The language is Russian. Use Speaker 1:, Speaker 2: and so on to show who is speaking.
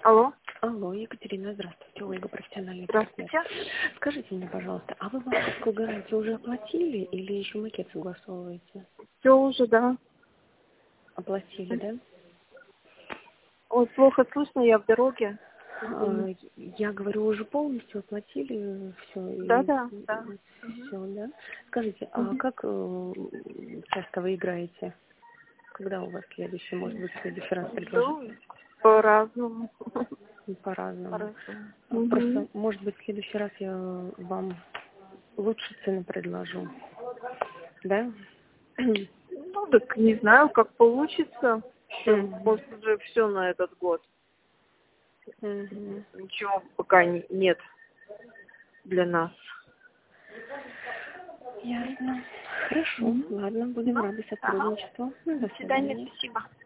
Speaker 1: Алло.
Speaker 2: Алло, Екатерина, здравствуйте, Ольга, профессиональный партнер.
Speaker 1: Здравствуйте.
Speaker 2: Скажите мне, пожалуйста, а вы банковскую гарантию уже оплатили или еще макет согласовываете?
Speaker 1: Все уже, да.
Speaker 2: Оплатили, да?
Speaker 1: Ой, плохо слышно, я в дороге.
Speaker 2: Я говорю, уже полностью оплатили все
Speaker 1: Да,
Speaker 2: и
Speaker 1: да, да.
Speaker 2: все, да? Скажите, а
Speaker 1: Мгм.
Speaker 2: как часто вы играете? Когда у вас следующий, может быть, в следующий раз предложить?
Speaker 1: Ну, по-разному.
Speaker 2: По-разному.
Speaker 1: По-разному.
Speaker 2: Просто,
Speaker 1: Мгм.
Speaker 2: может быть, в следующий раз я вам лучше цены предложу. Да?
Speaker 1: Ну, так не знаю, как получится. Еще,
Speaker 2: Мгм.
Speaker 1: может, уже все на этот год.
Speaker 2: Мгм.
Speaker 1: Ничего пока нет для нас.
Speaker 2: Ясно. Хорошо.
Speaker 1: Мгм.
Speaker 2: Ладно, будем
Speaker 1: Ну,
Speaker 2: рады
Speaker 1: ага.
Speaker 2: сотрудничеству. Ну,
Speaker 1: До
Speaker 2: до
Speaker 1: свидания,
Speaker 2: свидания.
Speaker 1: спасибо.